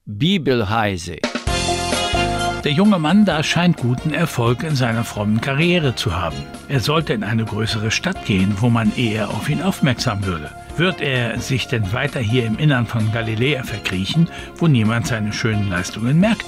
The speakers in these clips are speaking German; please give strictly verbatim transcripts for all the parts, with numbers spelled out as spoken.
Bibelreise. Der junge Mann da scheint guten Erfolg in seiner frommen Karriere zu haben. Er sollte in eine größere Stadt gehen, wo man eher auf ihn aufmerksam würde. Wird er sich denn weiter hier im Innern von Galiläa verkriechen, wo niemand seine schönen Leistungen merkt?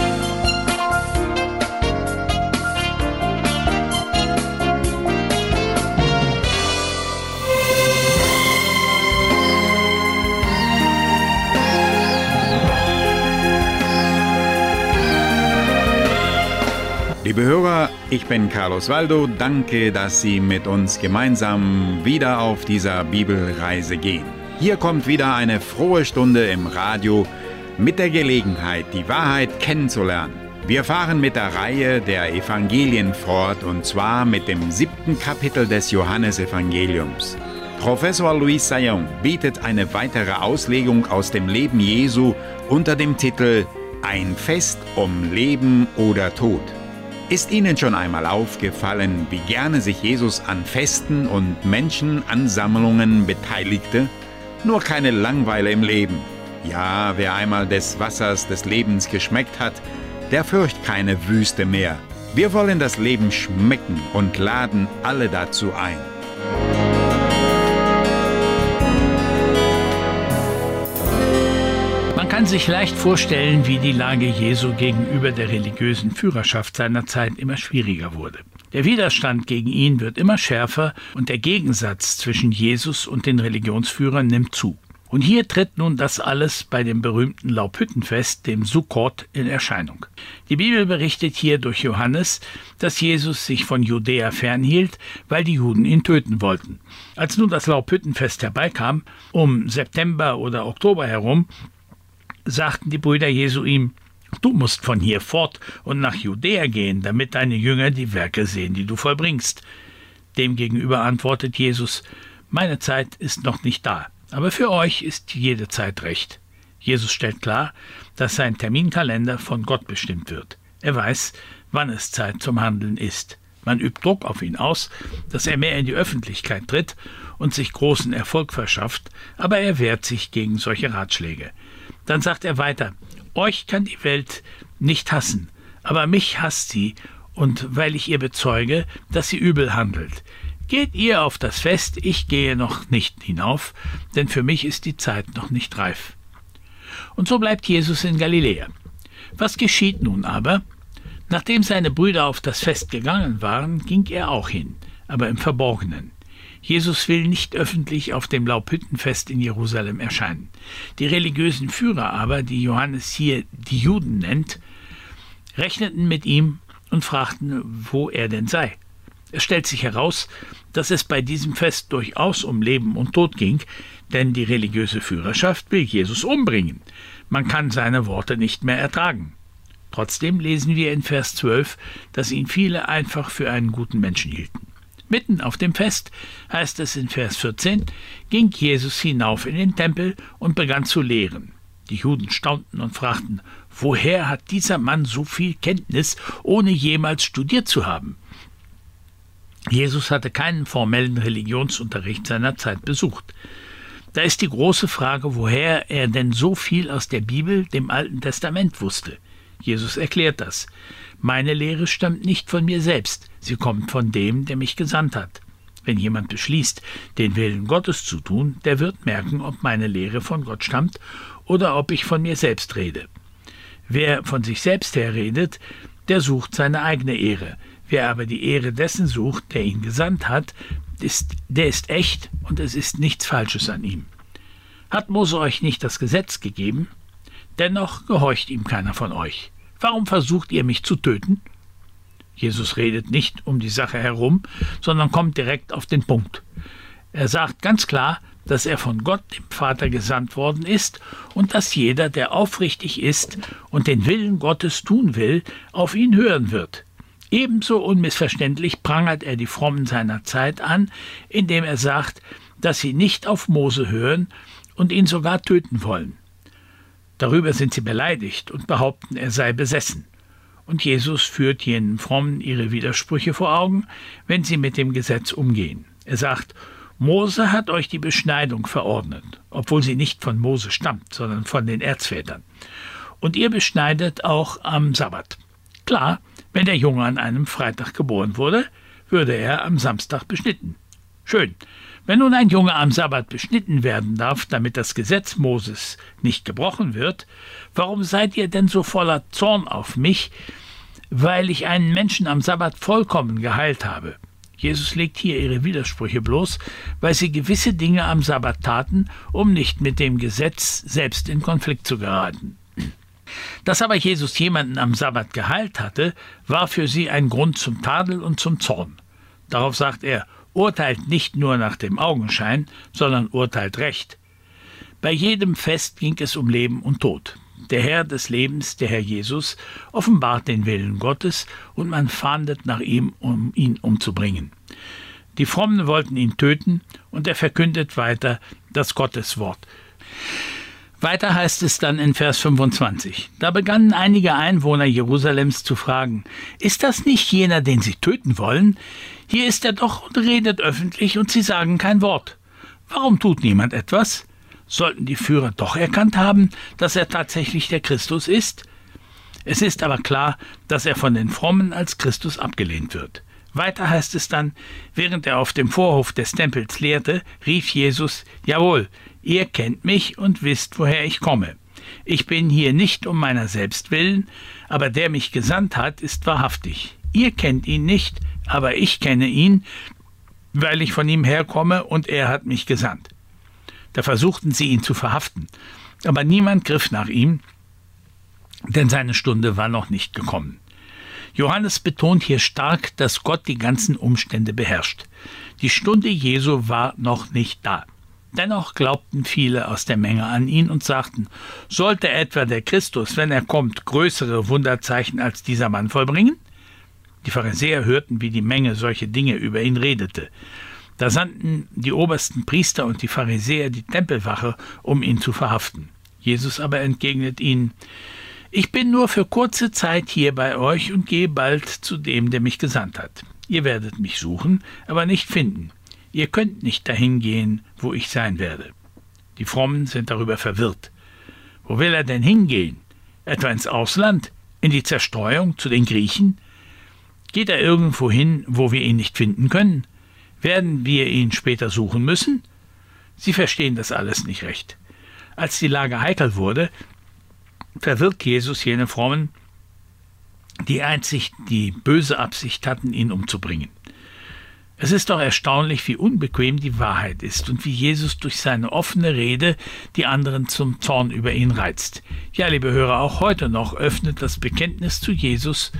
Liebe Hörer, ich bin Carlos Waldo. Danke, dass Sie mit uns gemeinsam wieder auf dieser Bibelreise gehen. Hier kommt wieder eine frohe Stunde im Radio mit der Gelegenheit, die Wahrheit kennenzulernen. Wir fahren mit der Reihe der Evangelien fort, und zwar mit dem siebten Kapitel des Johannesevangeliums. Professor Louis Sayon bietet eine weitere Auslegung aus dem Leben Jesu unter dem Titel Ein Fest um Leben oder Tod. Ist Ihnen schon einmal aufgefallen, wie gerne sich Jesus an Festen und Menschenansammlungen beteiligte? Nur keine Langeweile im Leben. Ja, wer einmal des Wassers des Lebens geschmeckt hat, der fürcht keine Wüste mehr. Wir wollen das Leben schmecken und laden alle dazu ein. Man kann sich leicht vorstellen, wie die Lage Jesu gegenüber der religiösen Führerschaft seiner Zeit immer schwieriger wurde. Der Widerstand gegen ihn wird immer schärfer und der Gegensatz zwischen Jesus und den Religionsführern nimmt zu. Und hier tritt nun das alles bei dem berühmten Laubhüttenfest, dem Sukkot, in Erscheinung. Die Bibel berichtet hier durch Johannes, dass Jesus sich von Judäa fernhielt, weil die Juden ihn töten wollten. Als nun das Laubhüttenfest herbeikam, um September oder Oktober herum, sagten die Brüder Jesu ihm: Du musst von hier fort und nach Judäa gehen, damit deine Jünger die Werke sehen, die du vollbringst. Demgegenüber antwortet Jesus: Meine Zeit ist noch nicht da, aber für euch ist jede Zeit recht. Jesus stellt klar, dass sein Terminkalender von Gott bestimmt wird. Er weiß, wann es Zeit zum Handeln ist. Man übt Druck auf ihn aus, dass er mehr in die Öffentlichkeit tritt und sich großen Erfolg verschafft, aber er wehrt sich gegen solche Ratschläge. Dann sagt er weiter: Euch kann die Welt nicht hassen, aber mich hasst sie, und weil ich ihr bezeuge, dass sie übel handelt. Geht ihr auf das Fest, ich gehe noch nicht hinauf, denn für mich ist die Zeit noch nicht reif. Und so bleibt Jesus in Galiläa. Was geschieht nun aber? Nachdem seine Brüder auf das Fest gegangen waren, ging er auch hin, aber im Verborgenen. Jesus will nicht öffentlich auf dem Laubhüttenfest in Jerusalem erscheinen. Die religiösen Führer aber, die Johannes hier die Juden nennt, rechneten mit ihm und fragten, wo er denn sei. Es stellt sich heraus, dass es bei diesem Fest durchaus um Leben und Tod ging, denn die religiöse Führerschaft will Jesus umbringen. Man kann seine Worte nicht mehr ertragen. Trotzdem lesen wir in Vers zwölf, dass ihn viele einfach für einen guten Menschen hielten. Mitten auf dem Fest, heißt es in Vers vierzehn, ging Jesus hinauf in den Tempel und begann zu lehren. Die Juden staunten und fragten: Woher hat dieser Mann so viel Kenntnis, ohne jemals studiert zu haben? Jesus hatte keinen formellen Religionsunterricht seiner Zeit besucht. Da ist die große Frage, woher er denn so viel aus der Bibel, dem Alten Testament, wusste. Jesus erklärt das: Meine Lehre stammt nicht von mir selbst, sie kommt von dem, der mich gesandt hat. Wenn jemand beschließt, den Willen Gottes zu tun, der wird merken, ob meine Lehre von Gott stammt oder ob ich von mir selbst rede. Wer von sich selbst her redet, der sucht seine eigene Ehre. Wer aber die Ehre dessen sucht, der ihn gesandt hat, ist, der ist echt und es ist nichts Falsches an ihm. Hat Mose euch nicht das Gesetz gegeben? Dennoch gehorcht ihm keiner von euch. Warum versucht ihr mich zu töten? Jesus redet nicht um die Sache herum, sondern kommt direkt auf den Punkt. Er sagt ganz klar, dass er von Gott, dem Vater, gesandt worden ist und dass jeder, der aufrichtig ist und den Willen Gottes tun will, auf ihn hören wird. Ebenso unmissverständlich prangert er die Frommen seiner Zeit an, indem er sagt, dass sie nicht auf Mose hören und ihn sogar töten wollen. Darüber sind sie beleidigt und behaupten, er sei besessen. Und Jesus führt jenen Frommen ihre Widersprüche vor Augen, wenn sie mit dem Gesetz umgehen. Er sagt: Mose hat euch die Beschneidung verordnet, obwohl sie nicht von Mose stammt, sondern von den Erzvätern. Und ihr beschneidet auch am Sabbat. Klar, wenn der Junge an einem Freitag geboren wurde, würde er am Samstag beschnitten. Schön. Wenn nun ein Junge am Sabbat beschnitten werden darf, damit das Gesetz Moses nicht gebrochen wird, warum seid ihr denn so voller Zorn auf mich, weil ich einen Menschen am Sabbat vollkommen geheilt habe? Jesus legt hier ihre Widersprüche bloß, weil sie gewisse Dinge am Sabbat taten, um nicht mit dem Gesetz selbst in Konflikt zu geraten. Dass aber Jesus jemanden am Sabbat geheilt hatte, war für sie ein Grund zum Tadel und zum Zorn. Darauf sagt er: Urteilt nicht nur nach dem Augenschein, sondern urteilt recht. Bei jedem Fest ging es um Leben und Tod. Der Herr des Lebens, der Herr Jesus, offenbart den Willen Gottes und man fahndet nach ihm, um ihn umzubringen. Die Frommen wollten ihn töten und er verkündet weiter das Gotteswort. Weiter heißt es dann in Vers fünfundzwanzig. Da begannen einige Einwohner Jerusalems zu fragen: Ist das nicht jener, den sie töten wollen? Hier ist er doch und redet öffentlich und sie sagen kein Wort. Warum tut niemand etwas? Sollten die Führer doch erkannt haben, dass er tatsächlich der Christus ist? Es ist aber klar, dass er von den Frommen als Christus abgelehnt wird. Weiter heißt es dann: Während er auf dem Vorhof des Tempels lehrte, rief Jesus: Jawohl, ihr kennt mich und wisst, woher ich komme. Ich bin hier nicht um meiner selbst willen, aber der mich gesandt hat, ist wahrhaftig. Ihr kennt ihn nicht, aber ich kenne ihn, weil ich von ihm herkomme und er hat mich gesandt. Da versuchten sie ihn zu verhaften, aber niemand griff nach ihm, denn seine Stunde war noch nicht gekommen. Johannes betont hier stark, dass Gott die ganzen Umstände beherrscht. Die Stunde Jesu war noch nicht da. Dennoch glaubten viele aus der Menge an ihn und sagten: Sollte etwa der Christus, wenn er kommt, größere Wunderzeichen als dieser Mann vollbringen? Die Pharisäer hörten, wie die Menge solche Dinge über ihn redete. Da sandten die obersten Priester und die Pharisäer die Tempelwache, um ihn zu verhaften. Jesus aber entgegnet ihnen: Ich bin nur für kurze Zeit hier bei euch und gehe bald zu dem, der mich gesandt hat. Ihr werdet mich suchen, aber nicht finden. Ihr könnt nicht dahin gehen, wo ich sein werde. Die Frommen sind darüber verwirrt. Wo will er denn hingehen? Etwa ins Ausland? In die Zerstreuung zu den Griechen? Geht er irgendwo hin, wo wir ihn nicht finden können? Werden wir ihn später suchen müssen? Sie verstehen das alles nicht recht. Als die Lage heikel wurde, verwirrt Jesus jene Frommen, die einzig die böse Absicht hatten, ihn umzubringen. Es ist doch erstaunlich, wie unbequem die Wahrheit ist und wie Jesus durch seine offene Rede die anderen zum Zorn über ihn reizt. Ja, liebe Hörer, auch heute noch öffnet das Bekenntnis zu Jesus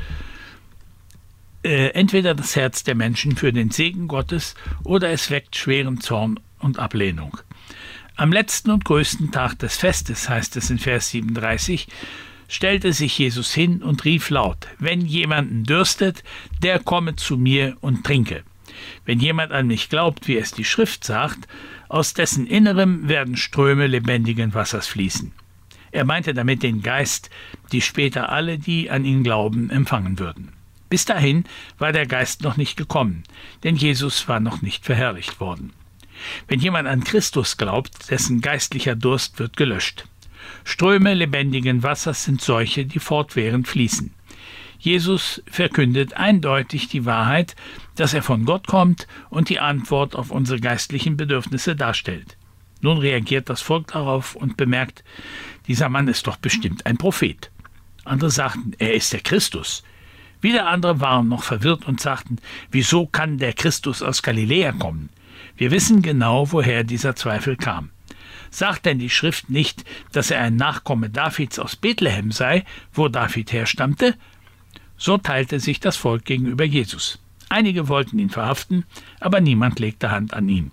äh, entweder das Herz der Menschen für den Segen Gottes oder es weckt schweren Zorn und Ablehnung. Am letzten und größten Tag des Festes, heißt es in Vers siebenunddreißig, stellte sich Jesus hin und rief laut: Wenn jemanden dürstet, der komme zu mir und trinke. Wenn jemand an mich glaubt, wie es die Schrift sagt, aus dessen Innerem werden Ströme lebendigen Wassers fließen. Er meinte damit den Geist, die später alle, die an ihn glauben, empfangen würden. Bis dahin war der Geist noch nicht gekommen, denn Jesus war noch nicht verherrlicht worden. Wenn jemand an Christus glaubt, dessen geistlicher Durst wird gelöscht. Ströme lebendigen Wassers sind solche, die fortwährend fließen. Jesus verkündet eindeutig die Wahrheit, dass er von Gott kommt und die Antwort auf unsere geistlichen Bedürfnisse darstellt. Nun reagiert das Volk darauf und bemerkt: Dieser Mann ist doch bestimmt ein Prophet. Andere sagten, er ist der Christus. Wieder andere waren noch verwirrt und sagten: Wieso kann der Christus aus Galiläa kommen? Wir wissen genau, woher dieser Zweifel kam. Sagt denn die Schrift nicht, dass er ein Nachkomme Davids aus Bethlehem sei, wo David herstammte? So teilte sich das Volk gegenüber Jesus. Einige wollten ihn verhaften, aber niemand legte Hand an ihn.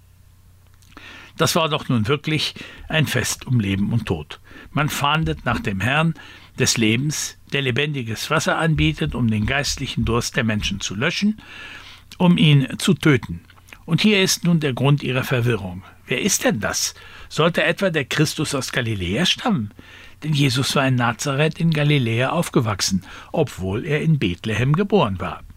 Das war doch nun wirklich ein Fest um Leben und Tod. Man fahndet nach dem Herrn des Lebens, der lebendiges Wasser anbietet, um den geistlichen Durst der Menschen zu löschen, um ihn zu töten. Und hier ist nun der Grund ihrer Verwirrung. Wer ist denn das? Sollte etwa der Christus aus Galiläa stammen? Denn Jesus war in Nazareth in Galiläa aufgewachsen, obwohl er in Bethlehem geboren war.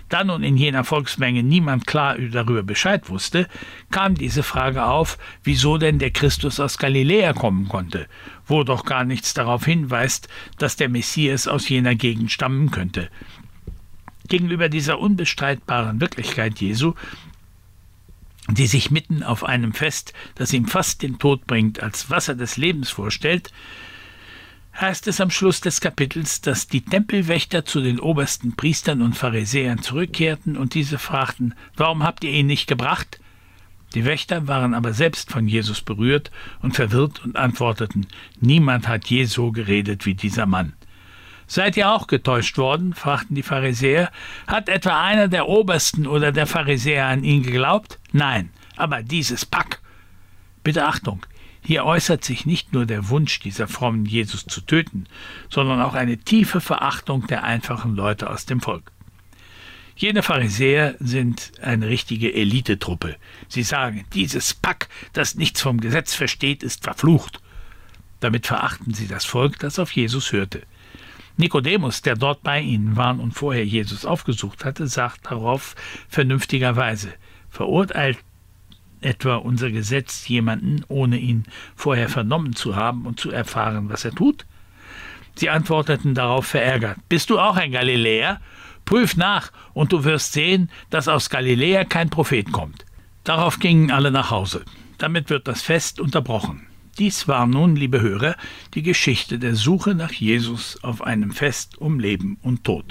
Da nun in jener Volksmenge niemand klar darüber Bescheid wusste, kam diese Frage auf, wieso denn der Christus aus Galiläa kommen konnte, wo doch gar nichts darauf hinweist, dass der Messias aus jener Gegend stammen könnte. Gegenüber dieser unbestreitbaren Wirklichkeit Jesu, die sich mitten auf einem Fest, das ihm fast den Tod bringt, als Wasser des Lebens vorstellt, heißt es am Schluss des Kapitels, dass die Tempelwächter zu den obersten Priestern und Pharisäern zurückkehrten und diese fragten, warum habt ihr ihn nicht gebracht? Die Wächter waren aber selbst von Jesus berührt und verwirrt und antworteten, niemand hat je so geredet wie dieser Mann. Seid ihr auch getäuscht worden? Fragten die Pharisäer. Hat etwa einer der Obersten oder der Pharisäer an ihn geglaubt? Nein, aber dieses Pack. Bitte Achtung, hier äußert sich nicht nur der Wunsch dieser frommen Jesus zu töten, sondern auch eine tiefe Verachtung der einfachen Leute aus dem Volk. Jene Pharisäer sind eine richtige Elitetruppe. Sie sagen, dieses Pack, das nichts vom Gesetz versteht, ist verflucht. Damit verachten sie das Volk, das auf Jesus hörte. Nikodemus, der dort bei ihnen war und vorher Jesus aufgesucht hatte, sagt darauf vernünftigerweise, verurteilt etwa unser Gesetz jemanden, ohne ihn vorher vernommen zu haben und zu erfahren, was er tut? Sie antworteten darauf verärgert, bist du auch ein Galiläer? Prüf nach, und du wirst sehen, dass aus Galiläa kein Prophet kommt. Darauf gingen alle nach Hause. Damit wird das Fest unterbrochen. Dies war nun, liebe Hörer, die Geschichte der Suche nach Jesus auf einem Fest um Leben und Tod.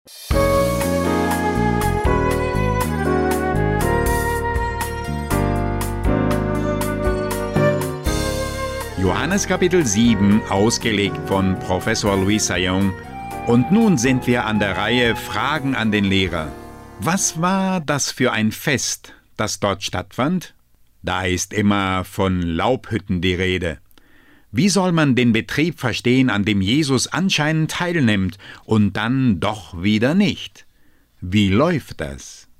Johannes Kapitel sieben, ausgelegt von Professor Louis Saillon. Und nun sind wir an der Reihe Fragen an den Lehrer. Was war das für ein Fest, das dort stattfand? Da ist immer von Laubhütten die Rede. Wie soll man den Betrieb verstehen, an dem Jesus anscheinend teilnimmt und dann doch wieder nicht? Wie läuft das?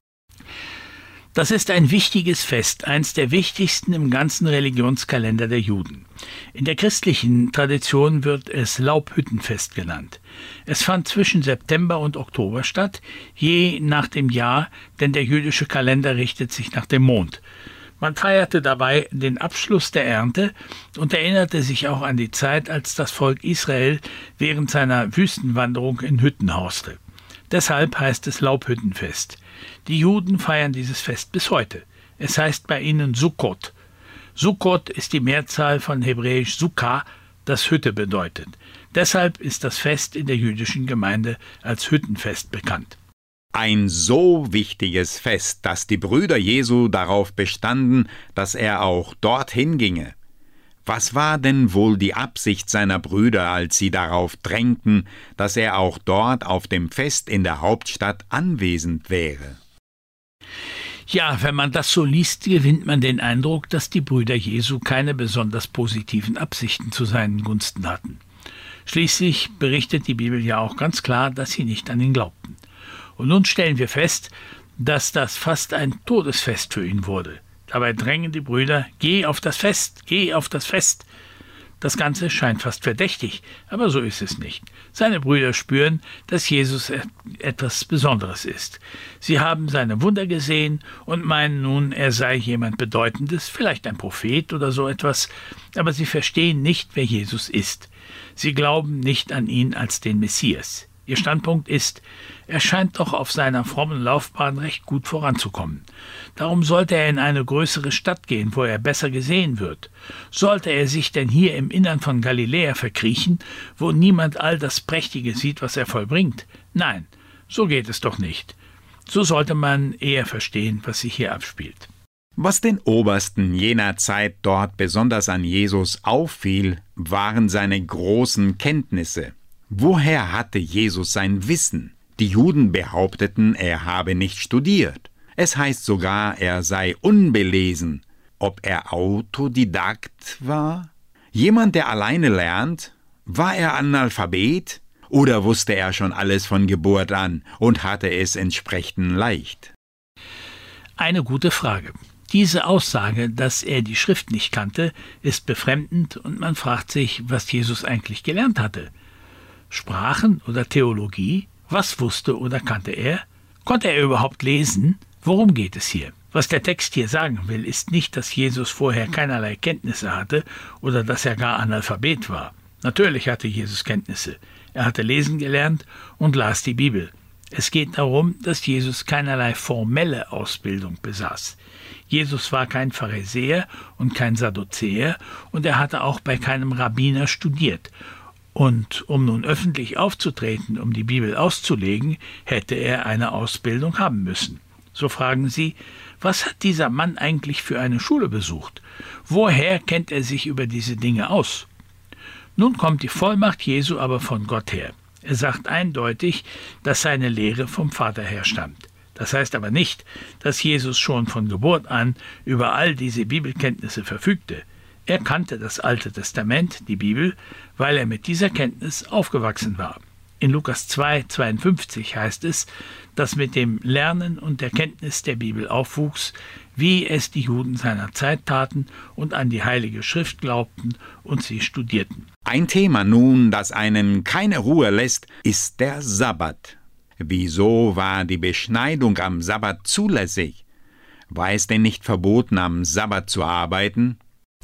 Das ist ein wichtiges Fest, eins der wichtigsten im ganzen Religionskalender der Juden. In der christlichen Tradition wird es Laubhüttenfest genannt. Es fand zwischen September und Oktober statt, je nach dem Jahr, denn der jüdische Kalender richtet sich nach dem Mond. Man feierte dabei den Abschluss der Ernte und erinnerte sich auch an die Zeit, als das Volk Israel während seiner Wüstenwanderung in Hütten hauste. Deshalb heißt es Laubhüttenfest. Die Juden feiern dieses Fest bis heute. Es heißt bei ihnen Sukkot. Sukkot ist die Mehrzahl von hebräisch Sukkah, das Hütte bedeutet. Deshalb ist das Fest in der jüdischen Gemeinde als Hüttenfest bekannt. Ein so wichtiges Fest, dass die Brüder Jesu darauf bestanden, dass er auch dorthin ginge. Was war denn wohl die Absicht seiner Brüder, als sie darauf drängten, dass er auch dort auf dem Fest in der Hauptstadt anwesend wäre? Ja, wenn man das so liest, gewinnt man den Eindruck, dass die Brüder Jesu keine besonders positiven Absichten zu seinen Gunsten hatten. Schließlich berichtet die Bibel ja auch ganz klar, dass sie nicht an ihn glaubten. Und nun stellen wir fest, dass das fast ein Todesfest für ihn wurde. Dabei drängen die Brüder, geh auf das Fest, geh auf das Fest. Das Ganze scheint fast verdächtig, aber so ist es nicht. Seine Brüder spüren, dass Jesus etwas Besonderes ist. Sie haben seine Wunder gesehen und meinen nun, er sei jemand Bedeutendes, vielleicht ein Prophet oder so etwas, aber sie verstehen nicht, wer Jesus ist. Sie glauben nicht an ihn als den Messias. Ihr Standpunkt ist, er scheint doch auf seiner frommen Laufbahn recht gut voranzukommen. Darum sollte er in eine größere Stadt gehen, wo er besser gesehen wird. Sollte er sich denn hier im Innern von Galiläa verkriechen, wo niemand all das Prächtige sieht, was er vollbringt? Nein, so geht es doch nicht. So sollte man eher verstehen, was sich hier abspielt. Was den Obersten jener Zeit dort besonders an Jesus auffiel, waren seine großen Kenntnisse. Woher hatte Jesus sein Wissen? Die Juden behaupteten, er habe nicht studiert. Es heißt sogar, er sei unbelesen. Ob er Autodidakt war? Jemand, der alleine lernt? War er Analphabet? Oder wusste er schon alles von Geburt an und hatte es entsprechend leicht? Eine gute Frage. Diese Aussage, dass er die Schrift nicht kannte, ist befremdend und man fragt sich, was Jesus eigentlich gelernt hatte. Sprachen oder Theologie? Was wusste oder kannte er? Konnte er überhaupt lesen? Worum geht es hier? Was der Text hier sagen will, ist nicht, dass Jesus vorher keinerlei Kenntnisse hatte oder dass er gar Analphabet war. Natürlich hatte Jesus Kenntnisse. Er hatte lesen gelernt und las die Bibel. Es geht darum, dass Jesus keinerlei formelle Ausbildung besaß. Jesus war kein Pharisäer und kein Sadduzäer und er hatte auch bei keinem Rabbiner studiert. Und um nun öffentlich aufzutreten, um die Bibel auszulegen, hätte er eine Ausbildung haben müssen. So fragen Sie, was hat dieser Mann eigentlich für eine Schule besucht? Woher kennt er sich über diese Dinge aus? Nun kommt die Vollmacht Jesu aber von Gott her. Er sagt eindeutig, dass seine Lehre vom Vater her stammt. Das heißt aber nicht, dass Jesus schon von Geburt an über all diese Bibelkenntnisse verfügte. Er kannte das Alte Testament, die Bibel, weil er mit dieser Kenntnis aufgewachsen war. In Lukas zwei, zweiundfünfzig heißt es, dass mit dem Lernen und der Kenntnis der Bibel aufwuchs, wie es die Juden seiner Zeit taten und an die Heilige Schrift glaubten und sie studierten. Ein Thema nun, das einen keine Ruhe lässt, ist der Sabbat. Wieso war die Beschneidung am Sabbat zulässig? War es denn nicht verboten, am Sabbat zu arbeiten?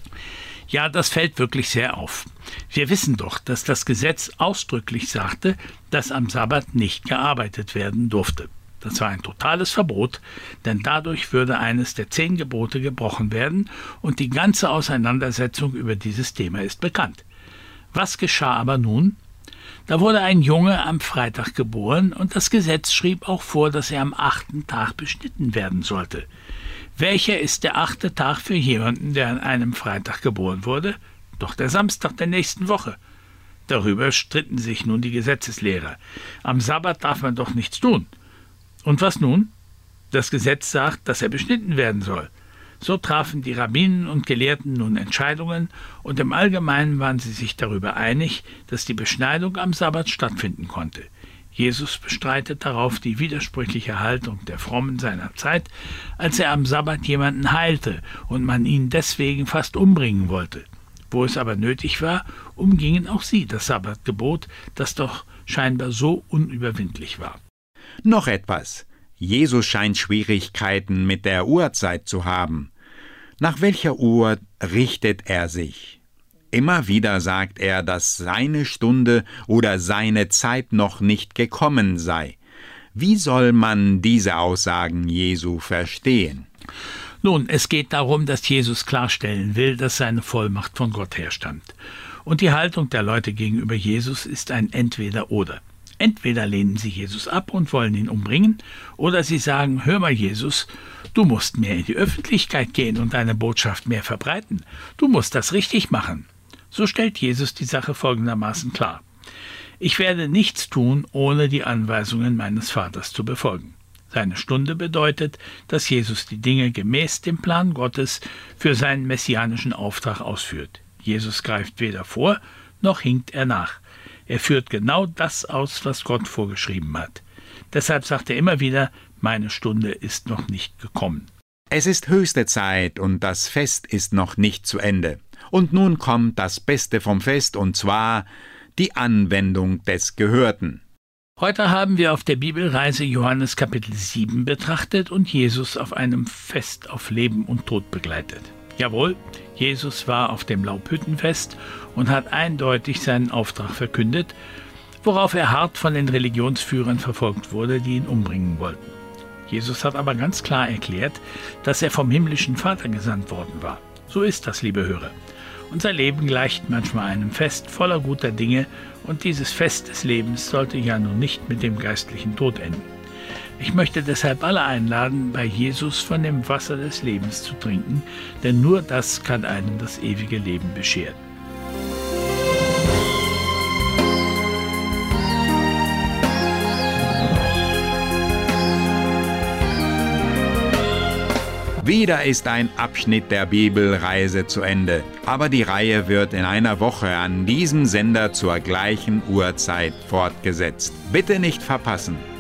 Ja, das fällt wirklich sehr auf. Wir wissen doch, dass das Gesetz ausdrücklich sagte, dass am Sabbat nicht gearbeitet werden durfte. Das war ein totales Verbot, denn dadurch würde eines der zehn Gebote gebrochen werden und die ganze Auseinandersetzung über dieses Thema ist bekannt. Was geschah aber nun? Da wurde ein Junge am Freitag geboren und das Gesetz schrieb auch vor, dass er am achten Tag beschnitten werden sollte. Welcher ist der achte Tag für jemanden, der an einem Freitag geboren wurde? Doch der Samstag der nächsten Woche. Darüber stritten sich nun die Gesetzeslehrer. Am Sabbat darf man doch nichts tun. Und was nun? Das Gesetz sagt, dass er beschnitten werden soll. So trafen die Rabbinen und Gelehrten nun Entscheidungen und im Allgemeinen waren sie sich darüber einig, dass die Beschneidung am Sabbat stattfinden konnte. Jesus bestreitet darauf die widersprüchliche Haltung der Frommen seiner Zeit, als er am Sabbat jemanden heilte und man ihn deswegen fast umbringen wollte. Wo es aber nötig war, umgingen auch sie das Sabbatgebot, das doch scheinbar so unüberwindlich war. Noch etwas. Jesus scheint Schwierigkeiten mit der Uhrzeit zu haben. Nach welcher Uhr richtet er sich? Immer wieder sagt er, dass seine Stunde oder seine Zeit noch nicht gekommen sei. Wie soll man diese Aussagen Jesu verstehen? Nun, es geht darum, dass Jesus klarstellen will, dass seine Vollmacht von Gott herstammt. Und die Haltung der Leute gegenüber Jesus ist ein Entweder-Oder. Entweder lehnen sie Jesus ab und wollen ihn umbringen, oder sie sagen, hör mal Jesus, du musst mehr in die Öffentlichkeit gehen und deine Botschaft mehr verbreiten. Du musst das richtig machen. So stellt Jesus die Sache folgendermaßen klar. Ich werde nichts tun, ohne die Anweisungen meines Vaters zu befolgen. Seine Stunde bedeutet, dass Jesus die Dinge gemäß dem Plan Gottes für seinen messianischen Auftrag ausführt. Jesus greift weder vor, noch hinkt er nach. Er führt genau das aus, was Gott vorgeschrieben hat. Deshalb sagt er immer wieder, meine Stunde ist noch nicht gekommen. Es ist höchste Zeit und das Fest ist noch nicht zu Ende. Und nun kommt das Beste vom Fest, und zwar die Anwendung des Gehörten. Heute haben wir auf der Bibelreise Johannes Kapitel sieben betrachtet und Jesus auf einem Fest auf Leben und Tod begleitet. Jawohl, Jesus war auf dem Laubhüttenfest und hat eindeutig seinen Auftrag verkündet, worauf er hart von den Religionsführern verfolgt wurde, die ihn umbringen wollten. Jesus hat aber ganz klar erklärt, dass er vom himmlischen Vater gesandt worden war. So ist das, liebe Hörer. Unser Leben gleicht manchmal einem Fest voller guter Dinge und dieses Fest des Lebens sollte ja nun nicht mit dem geistlichen Tod enden. Ich möchte deshalb alle einladen, bei Jesus von dem Wasser des Lebens zu trinken, denn nur das kann einem das ewige Leben bescheren. Wieder ist ein Abschnitt der Bibelreise zu Ende, aber die Reihe wird in einer Woche an diesem Sender zur gleichen Uhrzeit fortgesetzt. Bitte nicht verpassen.